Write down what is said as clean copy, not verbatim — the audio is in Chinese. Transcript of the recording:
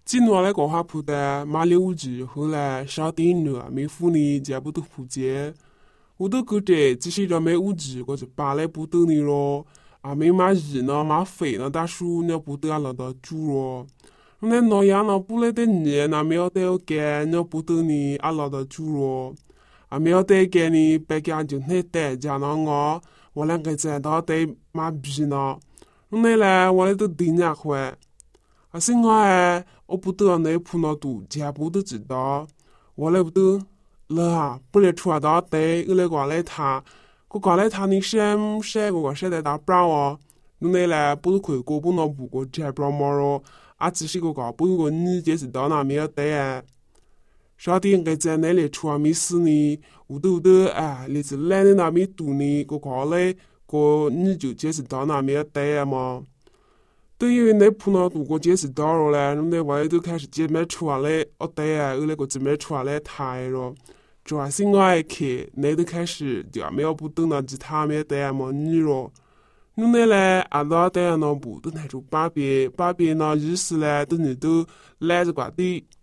今诺来讲话铺的马里乌子，后来上电了，没妇女全部都铺街。我都觉得这些人没物质，我就扒来不得你咯。啊，没买鱼呢，买肥呢，大叔呢不得了的猪咯。那那样呢，不来的你，那没有得干，呢不得你阿老的猪咯。啊，没有得干你，白干就那带家呢我两个在到得买币呢。那来我来都顶两回。啊，现在我不得那碰到度，全部都知道。我来不得。了啊，不来出到得，我来过来他，我过来他你晒个晒的大不哦，你来不是回国不能不过这不毛咯，啊只是个不过你这是到哪没有得啊？上天个在那里出啊没事呢，有的啊，你是来的那没堵呢，个嘞个你就这是到哪没有得啊嘛？对于那碰到度过这是到了嘞，那外头开始这边出来，我得啊，我那个这边出来太了。主要是我爱看，那都开始就没有不等到其他面带么女了。你那嘞，阿拉带那不都那种把边呢，意思嘞，都你都来着挂的。